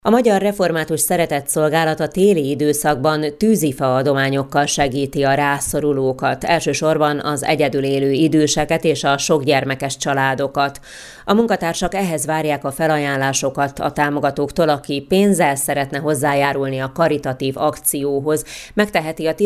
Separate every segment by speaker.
Speaker 1: A Magyar Református Szeretetszolgálat a téli időszakban tűzifa adományokkal segíti a rászorulókat, elsősorban az egyedül élő időseket és a sokgyermekes családokat. A munkatársak ehhez várják a felajánlásokat a támogatóktól, aki pénzzel szeretne hozzájárulni a karitatív akcióhoz. Megteheti a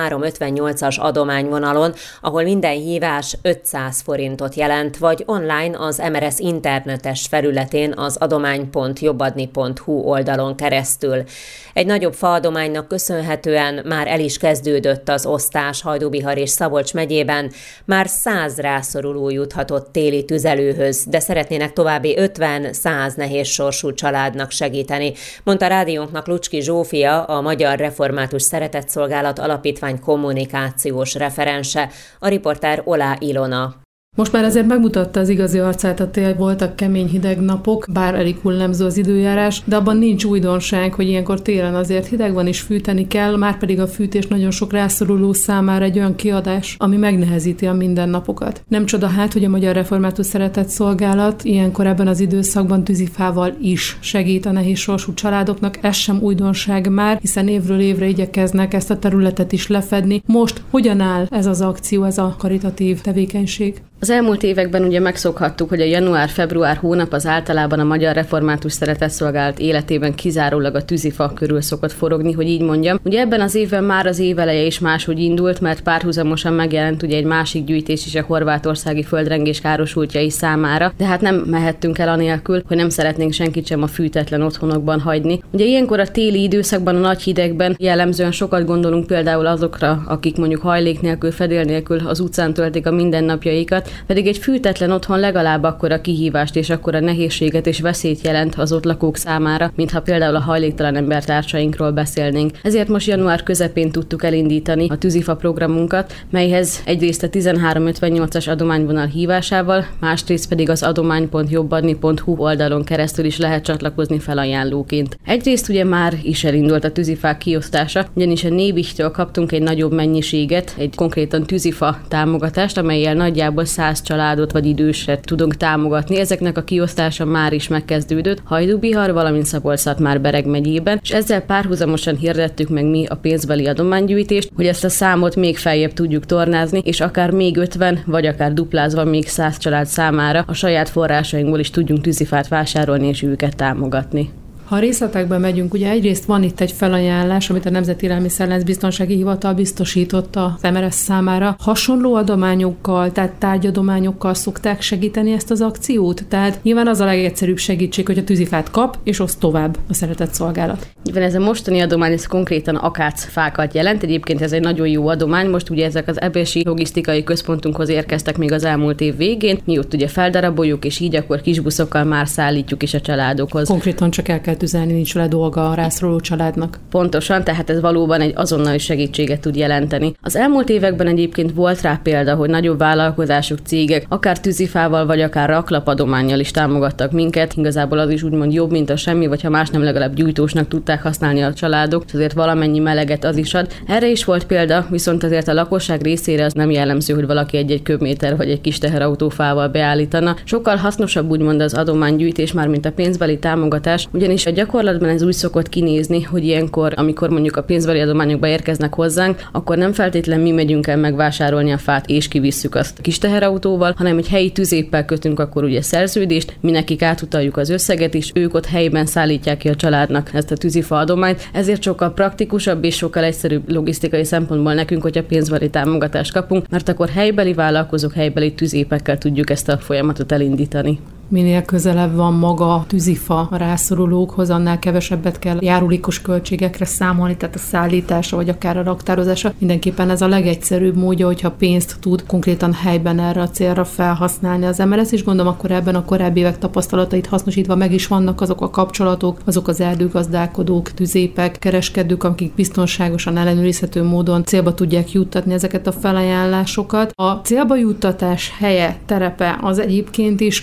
Speaker 1: 1358-as adományvonalon, ahol minden hívás 500 forintot jelent, vagy online az MRS internetes felületén az adomány.jobbadni.hu oldalon keresztül. Egy nagyobb faadománynak köszönhetően már el is kezdődött az osztás Hajdúbihar és Szabolcs megyében. Már 100 rászoruló juthatott téli tüzelőhöz, de szeretnének további 50-100 nehéz sorsú családnak segíteni, mondta rádiónknak Lucski Zsófia, a Magyar Református Szeretetszolgálat Alapítvány kommunikációs referense, a riporter Olá Ilona.
Speaker 2: Most már azért megmutatta az igazi arcát a tél, voltak kemény hideg napok, bár elég hullámzó az időjárás, de abban nincs újdonság, hogy ilyenkor télen azért hideg van és fűteni kell, márpedig a fűtés nagyon sok rászoruló számára egy olyan kiadás, ami megnehezíti a mindennapokat. Nem csoda hát, hogy a Magyar Református Szeretetszolgálat ilyenkor ebben az időszakban tűzifával is segít a nehéz sorsú családoknak, ez sem újdonság már, hiszen évről évre igyekeznek ezt a területet is lefedni. Most hogyan áll ez az akció, ez a karitatív tevékenység?
Speaker 3: Az elmúlt években ugye megszokhattuk, hogy a január-február hónap az általában a Magyar Református Szeretetszolgálat életében kizárólag a tűzifa körül szokott forogni, hogy így mondjam. Ugye ebben az évben már az éveleje is máshogy indult, mert párhuzamosan megjelent ugye egy másik gyűjtés is a horvátországi földrengés károsultjai számára, de hát nem mehettünk el anélkül, hogy nem szeretnénk senkit sem a fűtetlen otthonokban hagyni. Ugye ilyenkor a téli időszakban, a nagy hidegben jellemzően sokat gondolunk például azokra, akik mondjuk hajlék nélkül, fedél nélkül az utcán töltik a mindennapjaikat, pedig egy fűtetlen otthon legalább akkora kihívást és akkora nehézséget és veszélyt jelent az ott lakók számára, mintha például a hajléktalan embertársainkról beszélnénk. Ezért most január közepén tudtuk elindítani a tűzifa programunkat, melyhez egyrészt a 1358-as adományvonal hívásával, másrészt pedig az adomány.jobbadni.hu oldalon keresztül is lehet csatlakozni felajánlóként. Egyrészt ugye már is elindult a tűzifák kiosztása, ugyanis a Nébistől kaptunk egy nagyobb mennyiséget, egy konkrétan tűzifa támogatást, amellyel nagyjából 100 családot vagy időset tudunk támogatni. Ezeknek a kiosztása már is megkezdődött Hajdúbihar, valamint Szabolcs-Szatmár-Bereg megyében, és ezzel párhuzamosan hirdettük meg mi a pénzbeli adománygyűjtést, hogy ezt a számot még feljebb tudjuk tornázni, és akár még 50, vagy akár duplázva még 100 család számára a saját forrásainkból is tudjunk tűzifát vásárolni és őket támogatni.
Speaker 2: Ha a részletekben megyünk, ugye egyrészt van itt egy felajánlás, amit a Nemzeti Élelmiszerláncbiztonsági Hivatal biztosított az MRS számára. Hasonló adományokkal, tehát tárgyadományokkal szokták segíteni ezt az akciót? Tehát nyilván az a legegyszerűbb segítség, hogy a tűzifát kap, és oszt tovább a Szeretetszolgálat.
Speaker 3: Nyilván ez a mostani adomány, ez konkrétan akácfákat jelent. Egyébként ez egy nagyon jó adomány. Most ugye ezek az ebési logisztikai központunkhoz érkeztek még az elmúlt év végén. Mi ott ugye feldaraboljuk, és így akkor kisbuszokkal már szállítjuk is a családokhoz.
Speaker 2: Konkrétan csak el kell tüzelni, nincs vele dolga a rászoruló családnak.
Speaker 3: Pontosan, tehát ez valóban egy azonnali segítséget tud jelenteni. Az elmúlt években egyébként volt rá példa, hogy nagyobb vállalkozások, cégek akár tűzifával, vagy akár raklapadománnyal is támogattak minket. Igazából az is úgymond jobb, mint a semmi, vagy ha más nem, legalább gyújtósnak tudták használni a családok, és azért valamennyi meleget az is ad. Erre is volt példa, viszont azért a lakosság részére az nem jellemző, hogy valaki egy köbméter vagy egy kis teherautófával beállítana. Sokkal hasznosabb úgymond az adománygyűjtés, már mint a pénzbeli támogatás, ugyanis a gyakorlatban ez úgy szokott kinézni, hogy ilyenkor, amikor mondjuk a pénzbeli adományokba érkeznek hozzánk, akkor nem feltétlenül mi megyünk el megvásárolni a fát és kivisszük azt a kis teherautóval, hanem egy helyi tüzéppel kötünk akkor ugye szerződést, mi nekik átutaljuk az összeget, és ők ott helyben szállítják ki a családnak ezt a tűzifa adományt. Ezért sokkal praktikusabb és sokkal egyszerűbb logisztikai szempontból nekünk, hogyha pénzbeli támogatást kapunk, mert akkor helybeli vállalkozók, helybeli tüzépekkel tudjuk ezt a folyamatot elindítani.
Speaker 2: Minél közelebb van maga a tűzifa a rászorulókhoz, annál kevesebbet kell járulékos költségekre számolni, tehát a szállítása vagy akár a raktározása. Mindenképpen ez a legegyszerűbb módja, hogyha pénzt tud konkrétan helyben erre a célra felhasználni az MRS, és gondolom akkor ebben a korábbi évek tapasztalatait hasznosítva meg is vannak azok a kapcsolatok, azok az erdőgazdálkodók, tüzépek, kereskedők, akik biztonságosan ellenőrizhető módon célba tudják juttatni ezeket a felajánlásokat. A célba juttatás helye, terepe az egyébként is kifejezett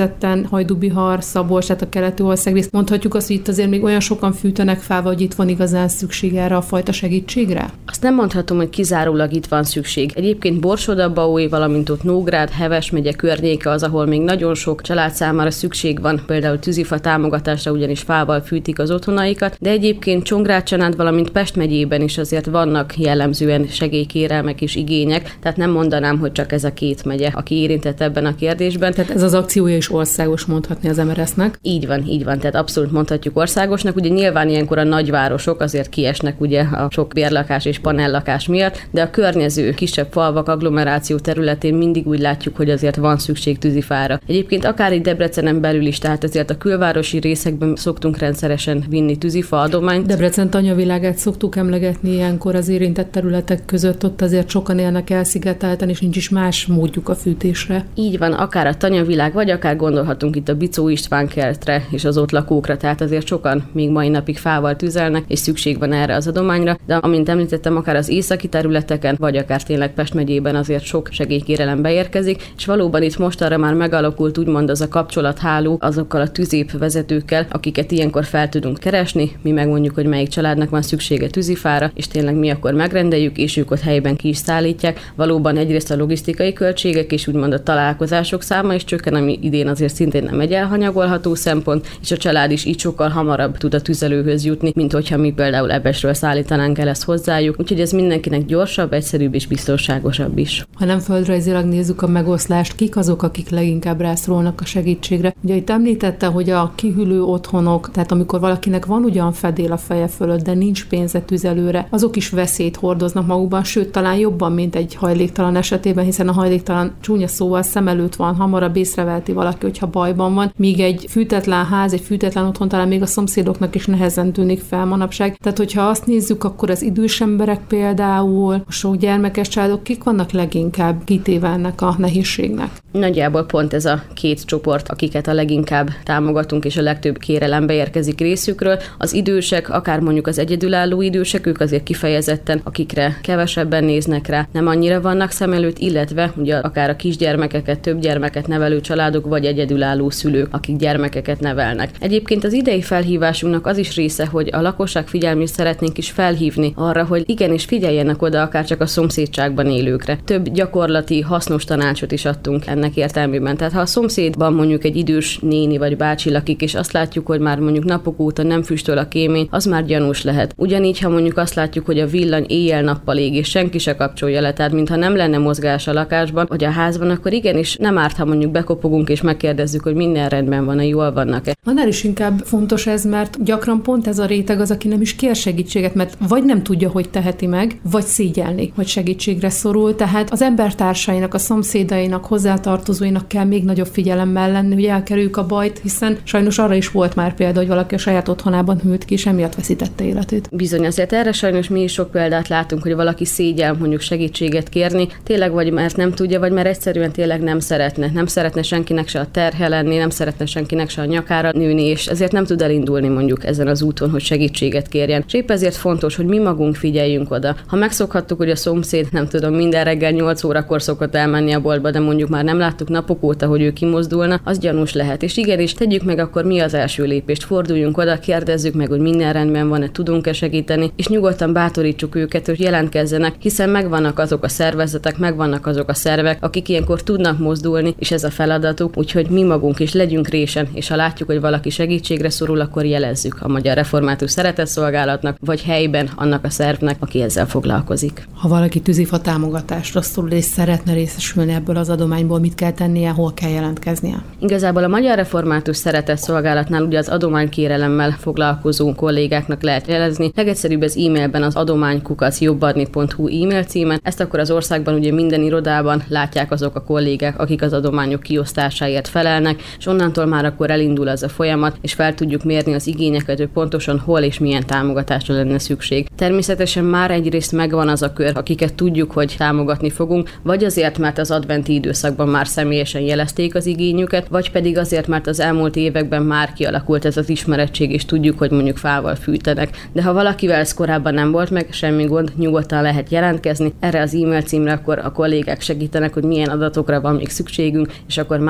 Speaker 2: kifejezetten Hajdú-Bihar, Szabolcs, tehát a keleti országrész. Mondhatjuk azt, hogy itt azért még olyan sokan fűtenek fával, hogy itt van igazán szükség erre a fajta segítségre?
Speaker 3: Azt nem mondhatom, hogy kizárólag itt van szükség. Egyébként Borsod-Abaúj, valamint ott Nógrád, Heves megye környéke az, ahol még nagyon sok család számára szükség van, például tűzifa támogatásra, ugyanis fával fűtik az otthonaikat, de egyébként Csongrád-Csanád, valamint Pest megyében is azért vannak jellemzően segélykérelmek és igények, tehát nem mondanám, hogy csak ez a két megye, aki érintett ebben a kérdésben.
Speaker 2: Tehát ez az akciója is országos, mondhatni az MRS-nek.
Speaker 3: Így van, tehát abszolút mondhatjuk országosnak. Ugye nyilván ilyenkor a nagyvárosok azért kiesnek ugye a sok bérlakás és panellakás miatt, de a környező kisebb falvak, agglomeráció területén mindig úgy látjuk, hogy azért van szükség tűzifára. Egyébként akár itt Debrecenen belül is, tehát azért a külvárosi részekben szoktunk rendszeresen vinni tűzifa adományt.
Speaker 2: Debrecen tanyavilágát szoktuk emlegetni ilyenkor az érintett területek között, ott azért sokan élnek elszigetelten, és nincs is más módjuk a fűtésre.
Speaker 3: Így van, akár a tanyavilág, vagy akár gondolhatunk itt a Bicó István kertre és az ott lakókra, tehát azért sokan még mai napig fával tüzelnek, és szükség van erre az adományra, de amint említettem, akár az északi területeken, vagy akár tényleg Pest megyében azért sok segélykérelem beérkezik, és valóban itt mostanra már megalakult úgymond az a kapcsolatháló azokkal a tűzépvezetőkkel, akiket ilyenkor fel tudunk keresni, mi megmondjuk, hogy melyik családnak van szüksége tűzifára, és tényleg mi akkor megrendeljük, és ők ott helyben ki is szállítják. Valóban egyrészt a logisztikai költségek és úgymond a találkozások száma is csökken, ami idén azért szintén nem egy elhanyagolható szempont, és a család is így sokkal hamarabb tud a tüzelőhöz jutni, mint hogyha mi például Ebesről szállítanánk el ezt hozzájuk. Úgyhogy ez mindenkinek gyorsabb, egyszerűbb és biztonságosabb is.
Speaker 2: Ha nem földrajzilag nézzük a megoszlást, kik azok, akik leginkább rászorulnak a segítségre? Ugye itt említette, hogy a kihűlő otthonok, tehát amikor valakinek van ugyan fedél a feje fölött, de nincs pénze tüzelőre, azok is veszélyt hordoznak magukban, sőt talán jobban, mint egy hajléktalan esetében, hiszen a hajléktalan csúnya szóval szem előtt van, hamarabb észreveheti valaki, hogyha bajban van, míg egy fűtetlen ház, egy fűtetlen otthon talán még a szomszédoknak is nehezen tűnik fel manapság. Tehát, hogyha azt nézzük, akkor az idős emberek például, a sok gyermekes családok, kik vannak leginkább kitéve ennek a nehézségnek?
Speaker 3: Nagyjából pont ez a két csoport, akiket a leginkább támogatunk, és a legtöbb kérelem beérkezik részükről. Az idősek, akár mondjuk az egyedülálló idősek, ők azért kifejezetten, akikre kevesebben néznek rá, nem annyira vannak szem előtt, illetve ugye akár a kisgyermekeket, több gyermeket nevelő családok, vagy egyedülálló szülők, akik gyermekeket nevelnek. Egyébként az idei felhívásunknak az is része, hogy a lakosság figyelmét szeretnénk is felhívni arra, hogy igenis figyeljenek oda akár csak a szomszédságban élőkre. Több gyakorlati, hasznos tanácsot is adtunk ennek értelmében. Tehát ha a szomszédban mondjuk egy idős néni vagy bácsi lakik, és azt látjuk, hogy már mondjuk napok óta nem füstöl a kémény, az már gyanús lehet. Ugyanígy, ha mondjuk azt látjuk, hogy a villany éjjel-nappal ég, és senki se kapcsolja le, tehát mintha nem lenne mozgás a lakásban vagy a házban, akkor igenis nem árt, ha mondjuk bekopogunk és megkérdezzük, hogy minden rendben van, jól vannak-e.
Speaker 2: Annál is inkább fontos ez, mert gyakran pont ez a réteg az, aki nem is kér segítséget, mert vagy nem tudja, hogy teheti meg, vagy szégyelni, hogy segítségre szorul. Tehát az embertársainak, a szomszédainak, hozzátartozóinak kell még nagyobb figyelemmel lenni, hogy elkerüljük a bajt, hiszen sajnos arra is volt már példa, hogy valaki a saját otthonában hűlt ki, és emiatt veszítette életét.
Speaker 3: Bizony, azért erre sajnos mi is sok példát látunk, hogy valaki szégyel mondjuk segítséget kérni, tényleg vagy mert nem tudja, vagy mert egyszerűen tényleg nem szeretne senkinek se a terhe lenni, nem szeretne senkinek se a nyakára nőni, és ezért nem tud elindulni mondjuk ezen az úton, hogy segítséget kérjen. És épp ezért fontos, hogy mi magunk figyeljünk oda. Ha megszokhattuk, hogy a szomszéd, nem tudom, minden reggel 8 órakor szokott elmenni a boltba, de mondjuk már nem láttuk napok óta, hogy ő kimozdulna, az gyanús lehet. És igenis, tegyük meg akkor mi az első lépést. Forduljunk oda, kérdezzük meg, hogy minden rendben van-e, tudunk-e segíteni, és nyugodtan bátorítsuk őket, hogy jelentkezzenek, hiszen megvannak azok a szervezetek, megvannak azok a szervek, akik ilyenkor tudnak mozdulni, és ez a feladatuk, úgyhogy mi magunk is legyünk résen, és ha látjuk, hogy valaki segítségre szorul, akkor jelezzük a Magyar Református Szeretetszolgálatnak, vagy helyben annak a szervnek, aki ezzel foglalkozik.
Speaker 2: Ha valaki tűzifa támogatásra szorul, és szeretne részesülni ebből az adományból, mit kell tennie, hol kell jelentkeznie?
Speaker 3: Igazából a Magyar Református Szeretetszolgálatnál ugye az adománykérelemmel foglalkozó kollégáknak lehet jelezni. Legegyszerűbb az e-mailben az adománykukac.jobbadni.hu e-mail címen. Ezt akkor az országban ugye minden irodában látják azok a kollégák, akik az adományok kiosztásáért felelnek, és onnantól már akkor elindul az a folyamat, és fel tudjuk mérni az igényeket, hogy pontosan hol és milyen támogatásra lenne szükség. Természetesen már egyrészt megvan az a kör, akiket tudjuk, hogy támogatni fogunk, vagy azért, mert az adventi időszakban már személyesen jelezték az igényüket, vagy pedig azért, mert az elmúlt években már kialakult ez az ismerettség, és tudjuk, hogy mondjuk fával fűtenek. De ha valakivel ez korábban nem volt meg, semmi gond, nyugodtan lehet jelentkezni. Erre az e-mail címre akkor a kollégák segítenek, hogy milyen adatokra van még szükségünk, és akkor már is elindul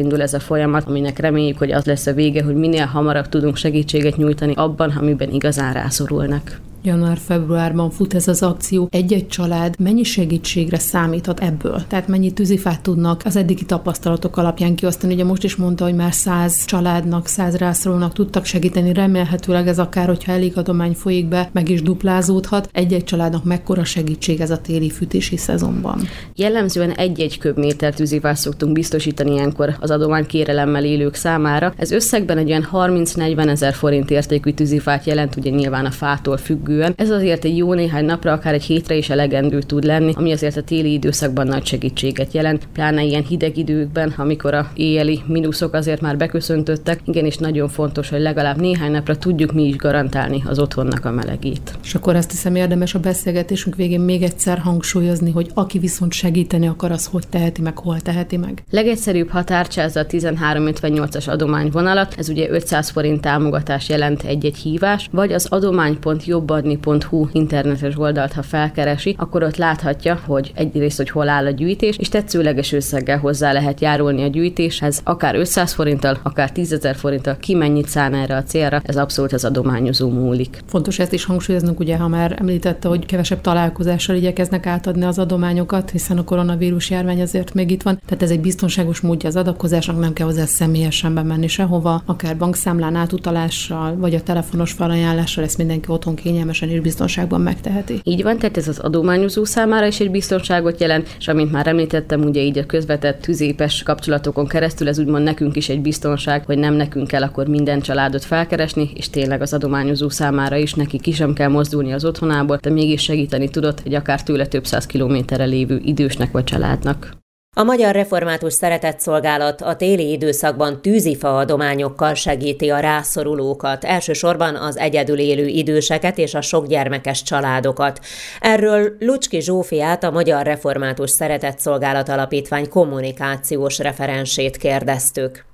Speaker 3: elindul ez a folyamat, aminek reméljük, hogy az lesz a vége, hogy minél hamarabb tudunk segítséget nyújtani abban, amiben igazán rászorulnak.
Speaker 2: Január-februárban fut ez az akció. Egy-egy család mennyi segítségre számíthat ebből? Tehát mennyi tűzifát tudnak az eddigi tapasztalatok alapján kiosztani? Ugye most is mondta, hogy már 100 családnak, 100 rászorulónak tudtak segíteni. Remélhetőleg ez akár, hogyha elég adomány folyik be, meg is duplázódhat. Egy-egy családnak mekkora segítség ez a téli fűtési szezonban?
Speaker 3: Jellemzően 1-1 köbméter tűzifát szoktunk biztosítani ilyenkor az adománykérelemmel élők számára. Ez összegben egy olyan 30-40 ezer forint értékű tűzifát jelent, ugye nyilván a fától függően. Ez azért egy jó néhány napra, akár egy hétre is elegendő tud lenni, ami azért a téli időszakban nagy segítséget jelent, pláne ilyen hideg időkben, amikor a éjjeli mínuszok azért már beköszöntöttek. Igenis nagyon fontos, hogy legalább néhány napra tudjuk mi is garantálni az otthonnak a melegét.
Speaker 2: És akkor azt hiszem érdemes a beszélgetésünk végén még egyszer hangsúlyozni, hogy aki viszont segíteni akar, az hogy teheti meg, hol teheti meg.
Speaker 3: Legegyszerűbb, ha tárcsázza a 1358-as adományvonalat, ez ugye 500 forint támogatás jelent egy-egy hívás, vagy az adomány.jobbadni.hu internetes oldalt, ha felkeresi, akkor ott láthatja, hogy egyrészt, hogy hol áll a gyűjtés, és tetszőleges összeggel hozzá lehet járulni a gyűjtéshez, akár 500 forinttal, akár 10 000 forinttal, ki mennyit szán erre a célra, ez abszolút az adományozó múlik.
Speaker 2: Fontos ezt is hangsúlyoznunk, ugye, ha már említette, hogy kevesebb találkozással igyekeznek átadni az adományokat, hiszen a koronavírus járvány azért még itt van, tehát ez egy biztonságos módja az adakozásnak, nem kell hozzá személyesen bemenni sehova, akár bankszámlán átutalással, vagy a telefonos felajánlással, ezt mindenki otthon kényelmesen és biztonságban megteheti.
Speaker 3: Így van, tehát ez az adományozó számára is egy biztonságot jelent, és amint már említettem, ugye így a közvetett tüzépes kapcsolatokon keresztül ez úgymond nekünk is egy biztonság, hogy nem nekünk kell akkor minden családot felkeresni, és tényleg az adományozó számára is neki ki sem kell mozdulni az otthonából, de mégis segíteni tudott egy akár tőle több száz kilométerre lévő idősnek vagy családnak.
Speaker 1: A Magyar Református Szeretetszolgálat a téli időszakban tűzifa adományokkal segíti a rászorulókat, elsősorban az egyedül élő időseket és a sokgyermekes családokat. Erről Lucski Zsófiát, a Magyar Református Szeretetszolgálat Alapítvány kommunikációs referensét kérdeztük.